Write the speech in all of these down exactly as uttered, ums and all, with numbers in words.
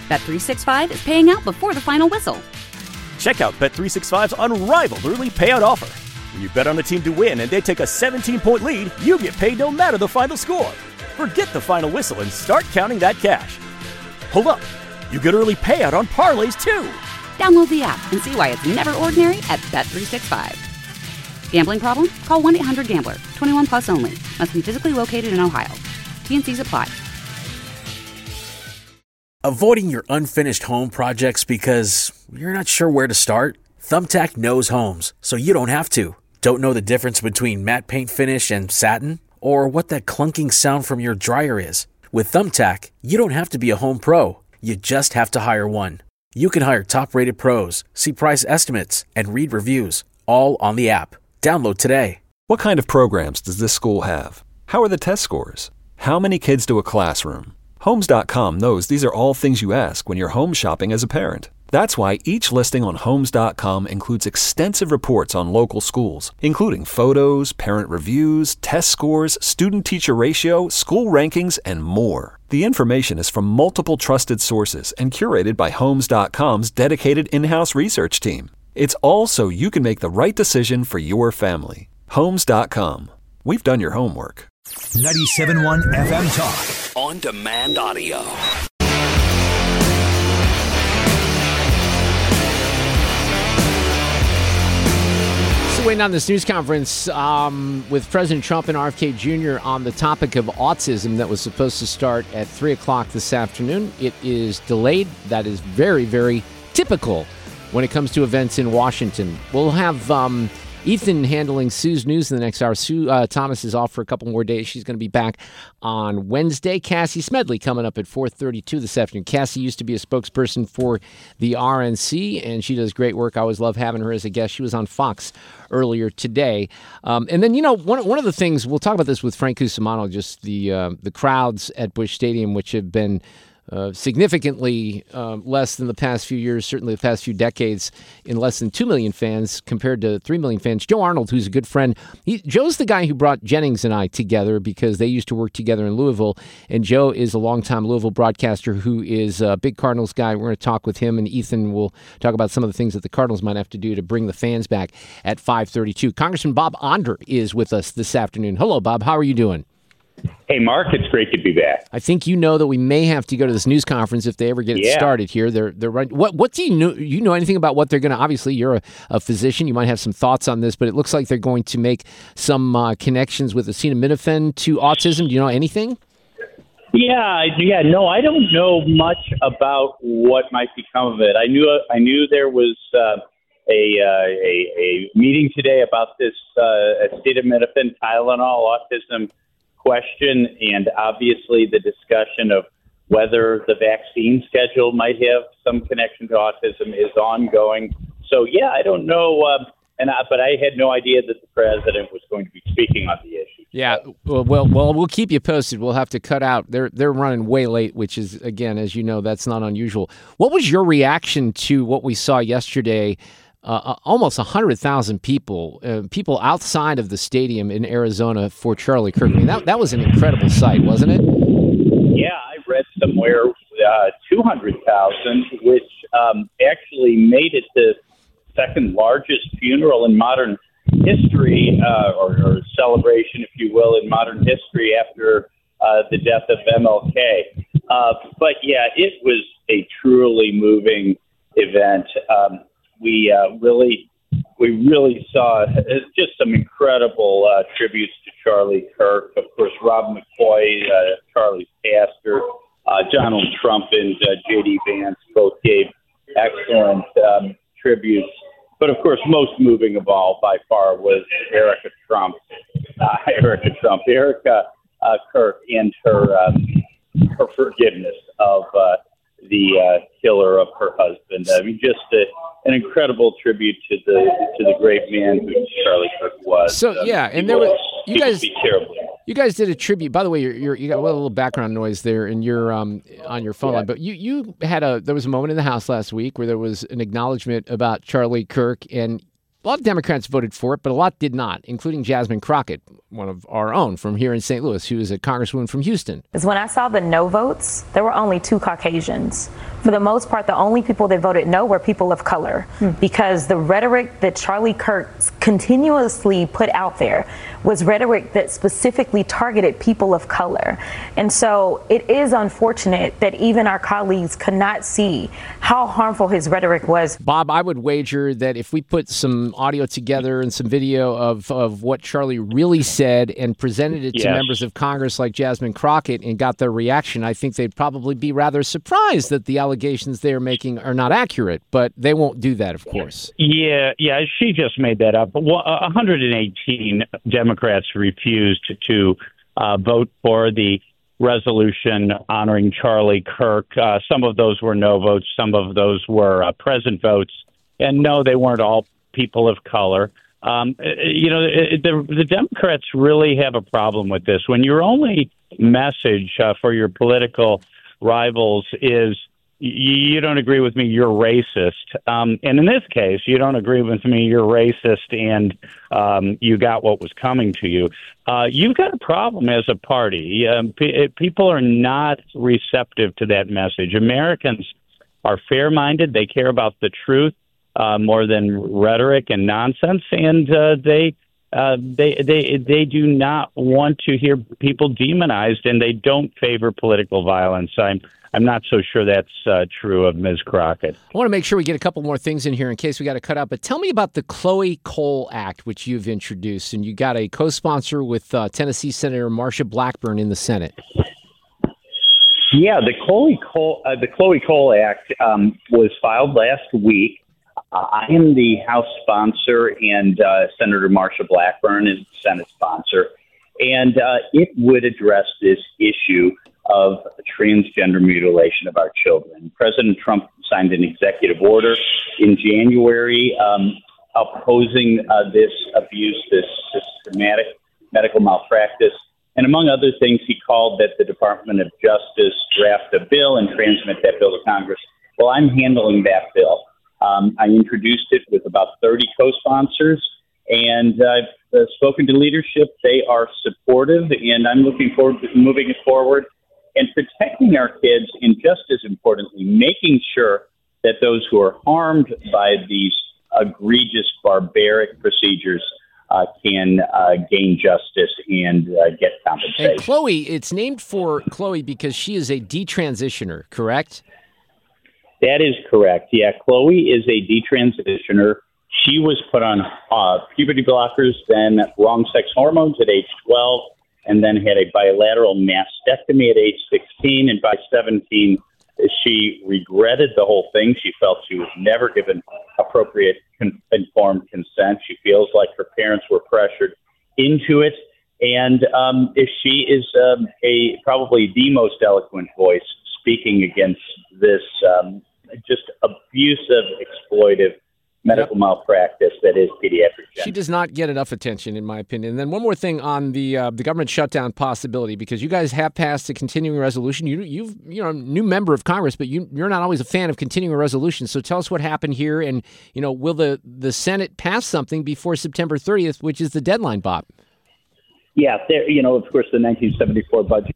Bet three sixty-five is paying out before the final whistle. Check out Bet three sixty-five's unrivaled early payout offer. When you bet on a team to win and they take a seventeen-point lead, you get paid no matter the final score. Forget the final whistle and start counting that cash. Hold up. You get early payout on parlays, too. Download the app and see why it's never ordinary at Bet three sixty-five. Gambling problem? Call one eight hundred gambler. twenty-one plus only. Must be physically located in Ohio. T N Cs apply. Avoiding your unfinished home projects because you're not sure where to start? Thumbtack knows homes, so you don't have to. Don't know the difference between matte paint finish and satin? Or what that clunking sound from your dryer is? With Thumbtack, you don't have to be a home pro. You just have to hire one. You can hire top-rated pros, see price estimates, and read reviews, all on the app. Download today. What kind of programs does this school have? How are the test scores? How many kids do a classroom? Homes dot com knows these are all things you ask when you're home shopping as a parent. That's why each listing on Homes dot com includes extensive reports on local schools, including photos, parent reviews, test scores, student-teacher ratio, school rankings, and more. The information is from multiple trusted sources and curated by Homes dot com's dedicated in-house research team. It's all so you can make the right decision for your family. Homes dot com. We've done your homework. ninety-seven point one F M Talk. On demand audio. So waiting on this news conference um, with President Trump and R F K Junior on the topic of autism that was supposed to start at three o'clock this afternoon. It is delayed. That is very, very typical when it comes to events in Washington. We'll have um, Ethan handling Sue's news in the next hour. Sue uh, Thomas is off for a couple more days. She's going to be back on Wednesday. Cassie Smedley coming up at four thirty-two this afternoon. Cassie used to be a spokesperson for the R N C, and she does great work. I always love having her as a guest. She was on Fox earlier today. Um, and then, you know, one, one of the things, we'll talk about this with Frank Cusimano, just the, uh, the crowds at Busch Stadium, which have been Uh, significantly uh, less than the past few years, certainly the past few decades, in less than two million fans compared to three million fans. Joe Arnold, who's a good friend, he, Joe's the guy who brought Jennings and I together because they used to work together in Louisville, and Joe is a longtime Louisville broadcaster who is a big Cardinals guy. We're going to talk with him, and Ethan will talk about some of the things that the Cardinals might have to do to bring the fans back at five thirty-two. Congressman Bob Onder is with us this afternoon. Hello, Bob. How are you doing? Hey, Mark, it's great to be back. I think you know that we may have to go to this news conference if they ever get it yeah. started here. They're they're right. What what do you know? You know anything about what they're going to? Obviously, you're a, a physician. You might have some thoughts on this, but it looks like they're going to make some uh, connections with acetaminophen to autism. Do you know anything? Yeah, yeah. No, I don't know much about what might become of it. I knew I knew there was uh, a, uh, a a meeting today about this uh, acetaminophen, Tylenol, autism question, and obviously the discussion of whether the vaccine schedule might have some connection to autism is ongoing. So, yeah, I don't know, uh, and I, but I had no idea that the president was going to be speaking on the issue. Yeah, well, well, well, we'll keep you posted. We'll have to cut out. They're they're running way late, which is, again, as you know, that's not unusual. What was your reaction to what we saw yesterday? Uh, almost one hundred thousand people, uh, people outside of the stadium in Arizona for Charlie Kirk. I mean, that, that was an incredible sight, wasn't it? Yeah, I read somewhere uh, two hundred thousand, which um, actually made it the second largest funeral in modern history, uh, or, or celebration, if you will, in modern history after uh, the death of M L K. Uh, but, yeah, it was a truly moving event. Um, We uh, really, we really saw just some incredible uh, tributes to Charlie Kirk. Of course, Rob McCoy, uh, Charlie's pastor, uh, Donald Trump, and uh, J D Vance both gave excellent um, tributes. But of course, most moving of all, by far, was Erica Trump. Uh, Erica Trump, Erica uh, Kirk, and her um, her forgiveness of uh, the uh, killer of her husband. I mean, just a, an incredible tribute to the to the great man who Charlie Kirk was. So um, yeah, and there was you guys. Terribly. You guys did a tribute. By the way, you're, you're, you got a little background noise there, and you're um, on your phone yeah. line. But you, you had a there was a moment in the House last week where there was an acknowledgement about Charlie Kirk, and a lot of Democrats voted for it, but a lot did not, including Jasmine Crockett, one of our own from here in Saint Louis, who is a congresswoman from Houston. Is when I saw the no votes, there were only two Caucasians. For the most part, the only people that voted no were people of color, hmm. because the rhetoric that Charlie Kirk continuously put out there was rhetoric that specifically targeted people of color. And so it is unfortunate that even our colleagues could not see how harmful his rhetoric was. Bob, I would wager that if we put some audio together and some video of, of what Charlie really said and presented it to yes. members of Congress like Jasmine Crockett and got their reaction, I think they'd probably be rather surprised that the allegations they're making are not accurate, but they won't do that, of course. Yeah, yeah, she just made that up. one hundred eighteen Democrats refused to uh, vote for the resolution honoring Charlie Kirk. Uh, some of those were no votes. Some of those were uh, present votes. And no, they weren't all people of color. Um, you know, the, the Democrats really have a problem with this. When your only message uh, for your political rivals is, you don't agree with me, you're racist. Um, and in this case, you don't agree with me, you're racist, and um, you got what was coming to you. Uh, you've got a problem as a party. Um, p- people are not receptive to that message. Americans are fair-minded. They care about the truth uh, more than rhetoric and nonsense, and uh, they uh, they they they do not want to hear people demonized, and they don't favor political violence. I'm I'm not so sure that's uh, true of Miz Crockett. I want to make sure we get a couple more things in here in case we got to cut out. But tell me about the Chloe Cole Act, which you've introduced, and you got a co-sponsor with uh, Tennessee Senator Marsha Blackburn in the Senate. Yeah, the Chloe Cole uh, the Chloe Cole Act um, was filed last week. Uh, I am the House sponsor, and uh, Senator Marsha Blackburn is the Senate sponsor, and uh, it would address this issue of transgender mutilation of our children. President Trump signed an executive order in January um, opposing uh, this abuse, this systematic medical malpractice. And among other things, he called that the Department of Justice draft a bill and transmit that bill to Congress. Well, I'm handling that bill. Um, I introduced it with about thirty co-sponsors, and I've uh, spoken to leadership. They are supportive, and I'm looking forward to moving it forward and protecting our kids, and just as importantly, making sure that those who are harmed by these egregious, barbaric procedures uh, can uh, gain justice and uh, get compensation. And Chloe, it's named for Chloe because she is a detransitioner, correct? That is correct. Yeah, Chloe is a detransitioner. She was put on uh, puberty blockers, then wrong sex hormones at age twelve, and then had a bilateral mastectomy at age sixteen. And by seventeen, she regretted the whole thing. She felt she was never given appropriate con- informed consent. She feels like her parents were pressured into it. And um, if she is um, a probably the most eloquent voice speaking against this um, just abusive, exploitive medical yep. malpractice that is pediatric gender. She does not get enough attention, in my opinion. And then one more thing on the uh, the government shutdown possibility, because you guys have passed a continuing resolution. You, you've, you're a new member of Congress, but you, you're not always a fan of continuing resolutions. So tell us what happened here, and you know, will the, the Senate pass something before September thirtieth, which is the deadline, Bob? Yeah, there, you know, of course, the nineteen seventy-four budget.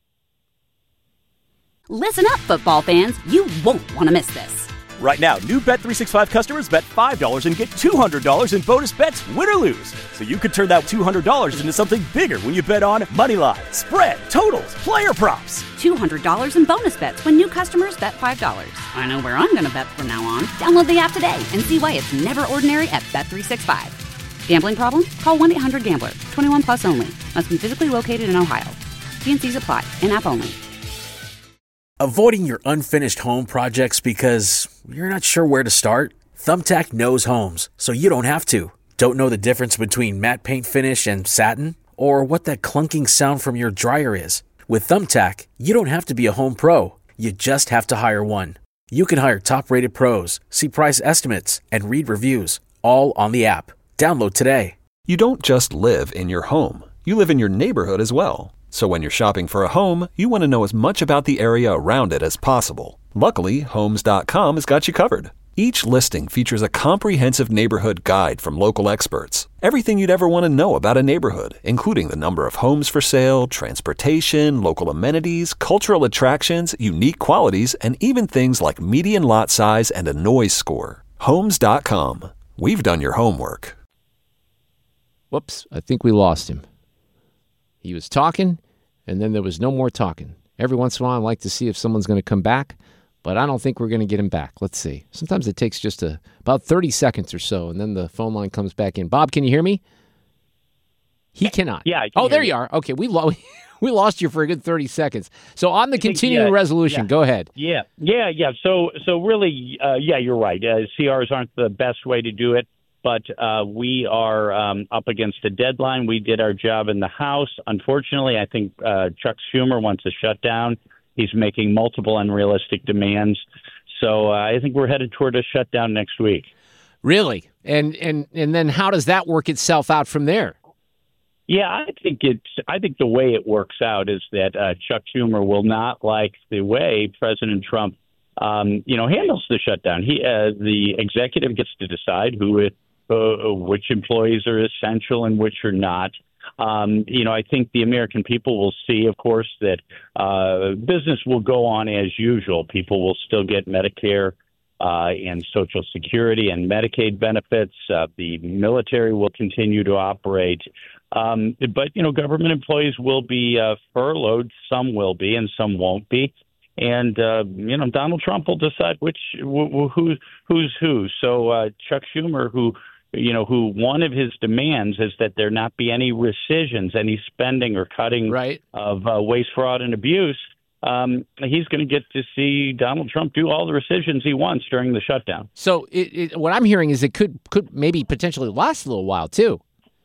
Listen up, football fans. You won't want to miss this. Right now, new Bet three sixty-five customers bet five dollars and get two hundred dollars in bonus bets, win or lose. So you could turn that two hundred dollars into something bigger when you bet on money line, spread, totals, player props. two hundred dollars in bonus bets when new customers bet five dollars. I know where I'm going to bet from now on. Download the app today and see why it's never ordinary at Bet three sixty-five. Gambling problem? Call one eight hundred gambler. twenty-one plus only. Must be physically located in Ohio. T and C's apply. In-app only. Avoiding your unfinished home projects because you're not sure where to start? Thumbtack knows homes, so you don't have to. Don't know the difference between matte paint finish and satin? Or what that clunking sound from your dryer is? With Thumbtack, you don't have to be a home pro. You just have to hire one. You can hire top-rated pros, see price estimates, and read reviews, all on the app. Download today. You don't just live in your home. You live in your neighborhood as well. So when you're shopping for a home, you want to know as much about the area around it as possible. Luckily, Homes dot com has got you covered. Each listing features a comprehensive neighborhood guide from local experts. Everything you'd ever want to know about a neighborhood, including the number of homes for sale, transportation, local amenities, cultural attractions, unique qualities, and even things like median lot size and a noise score. Homes dot com. We've done your homework. Whoops, I think we lost him. He was talking, and then there was no more talking. Every once in a while, I like to see if someone's going to come back, but I don't think we're going to get him back. Let's see. Sometimes it takes just a, about thirty seconds or so, and then the phone line comes back in. Bob, can you hear me? He cannot. Yeah. I can oh, there you. you are. Okay, we, lo- we lost you for a good thirty seconds. So on the continuing yeah, resolution, yeah. go ahead. Yeah, yeah, yeah. So, so really, uh, yeah, you're right. Uh, C Rs aren't the best way to do it, but uh, we are um, up against a deadline. We did our job in the House. Unfortunately, I think uh, Chuck Schumer wants a shutdown. He's making multiple unrealistic demands. So uh, I think we're headed toward a shutdown next week. Really? And and and then how does that work itself out from there? Yeah, I think it's. I think the way it works out is that uh, Chuck Schumer will not like the way President Trump, um, you know, handles the shutdown. He, uh, the executive, gets to decide who, it, uh, which employees are essential and which are not. Um, you know, I think the American people will see, of course, that uh, business will go on as usual. People will still get Medicare uh, and Social Security and Medicaid benefits. Uh, the military will continue to operate. Um, but, you know, government employees will be uh, furloughed. Some will be and some won't be. And, uh, you know, Donald Trump will decide which wh- who, who's who. So uh, Chuck Schumer, who, you know, who one of his demands is that there not be any rescissions, any spending or cutting right. of uh, waste, fraud, and abuse. Um, he's going to get to see Donald Trump do all the rescissions he wants during the shutdown. So it, it, what I'm hearing is it could could maybe potentially last a little while, too.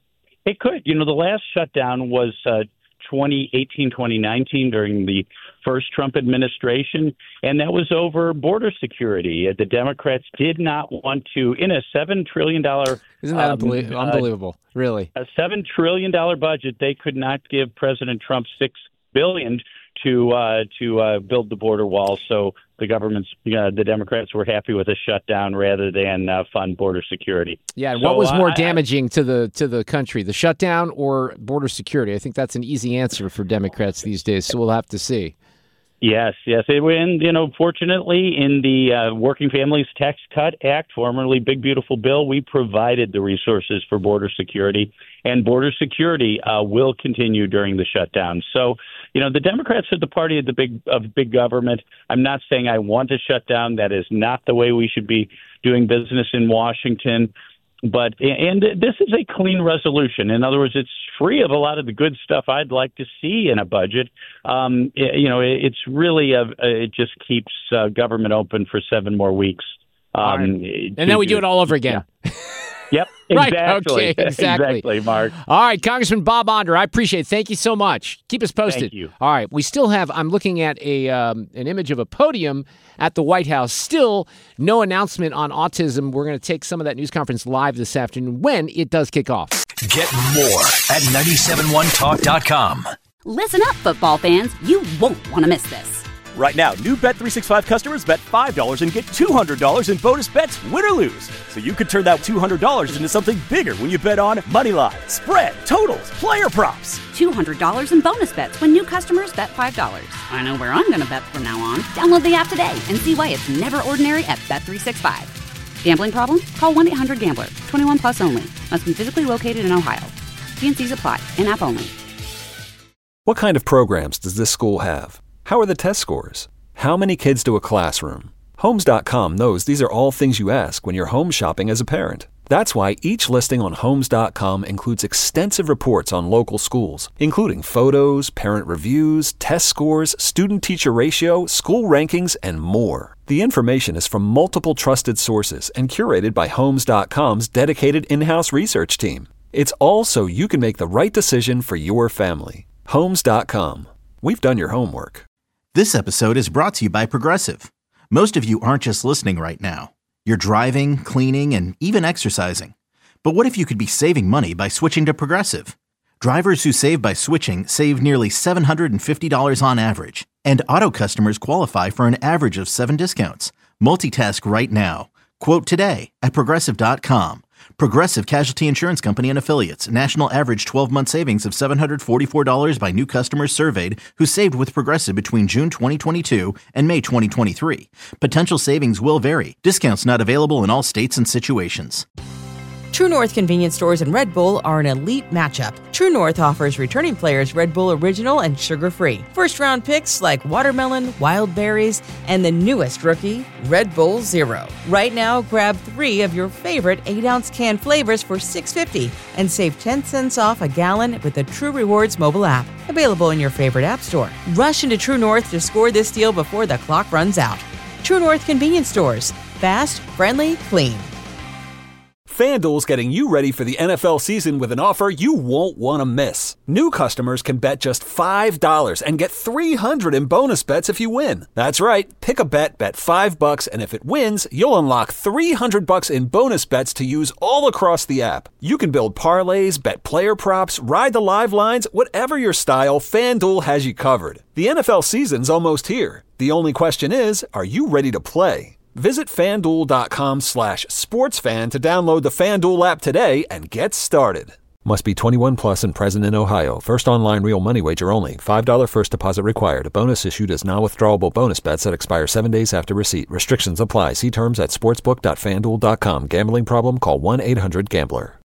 It could. You know, the last shutdown was uh, twenty eighteen, twenty nineteen during the first Trump administration, and that was over border security. The Democrats did not want to, in a seven trillion dollars... Isn't that um, unbelie- uh, unbelievable, really? A seven trillion dollars budget, they could not give President Trump six billion dollars to uh, to uh, build the border wall. So the government's, uh, the Democrats were happy with a shutdown rather than uh, fund border security. Yeah, and so, what was more uh, damaging I, to the to the country, the shutdown or border security? I think that's an easy answer for Democrats these days, so we'll have to see. Yes, yes. And, you know, fortunately, in the uh, Working Families Tax Cut Act, formerly Big Beautiful Bill, we provided the resources for border security, and border security uh, will continue during the shutdown. So, you know, the Democrats are the party of the big of big government. I'm not saying I want a shutdown. That is not the way we should be doing business in Washington. But and this is a clean resolution. In other words, it's free of a lot of the good stuff I'd like to see in a budget. Um, it, you know, it, it's really a, it just keeps uh, government open for seven more weeks. Um, right. And then we do it all over again. Yeah. Yep, right. exactly. Okay, exactly. Exactly, Mark. All right, Congressman Bob Onder, I appreciate it. Thank you so much. Keep us posted. Thank you. All right, we still have, I'm looking at a um, an image of a podium at the White House. Still no announcement on autism. We're going to take some of that news conference live this afternoon when it does kick off. Get more at nine seven one talk dot com. Listen up, football fans. You won't want to miss this. Right now, new Bet three sixty-five customers bet five dollars and get two hundred dollars in bonus bets, win or lose. So you could turn that two hundred dollars into something bigger when you bet on money line, spread, totals, player props. two hundred dollars in bonus bets when new customers bet five dollars. I know where I'm going to bet from now on. Download the app today and see why it's never ordinary at Bet three sixty-five. Gambling problem? Call one eight hundred gambler. twenty-one plus only. Must be physically located in Ohio. T and C's apply. In-app only. What kind of programs does this school have? How are the test scores? How many kids to a classroom? Homes dot com knows these are all things you ask when you're home shopping as a parent. That's why each listing on Homes dot com includes extensive reports on local schools, including photos, parent reviews, test scores, student-teacher ratio, school rankings, and more. The information is from multiple trusted sources and curated by Homes dot com's dedicated in-house research team. It's all so you can make the right decision for your family. Homes dot com. We've done your homework. This episode is brought to you by Progressive. Most of you aren't just listening right now. You're driving, cleaning, and even exercising. But what if you could be saving money by switching to Progressive? Drivers who save by switching save nearly seven hundred fifty dollars on average. And auto customers qualify for an average of seven discounts. Multitask right now. Quote today at Progressive dot com. Progressive Casualty Insurance Company and Affiliates. National average twelve-month savings of seven hundred forty-four dollars by new customers surveyed who saved with Progressive between June twenty twenty-two and May twenty twenty-three. Potential savings will vary. Discounts not available in all states and situations. True North convenience stores and Red Bull are an elite matchup. True North offers returning players Red Bull Original and sugar-free. First-round picks like watermelon, wild berries, and the newest rookie, Red Bull Zero. Right now, grab three of your favorite eight-ounce can flavors for six dollars and fifty cents and save ten cents off a gallon with the True Rewards mobile app. Available in your favorite app store. Rush into True North to score this deal before the clock runs out. True North convenience stores. Fast, friendly, clean. FanDuel's getting you ready for the N F L season with an offer you won't want to miss. New customers can bet just five dollars and get three hundred dollars in bonus bets if you win. That's right. Pick a bet, bet five bucks, and if it wins, you'll unlock three hundred bucks in bonus bets to use all across the app. You can build parlays, bet player props, ride the live lines, whatever your style, FanDuel has you covered. The N F L season's almost here. The only question is, are you ready to play? Visit FanDuel.com slash sportsfan to download the FanDuel app today and get started. Must be twenty-one plus and present in Ohio. First online real money wager only. five dollars first deposit required. Bonus issued as non-withdrawable bonus bets that expire seven days after receipt. Restrictions apply. See terms at sportsbook dot fan duel dot com. Gambling problem? Call one eight hundred gambler.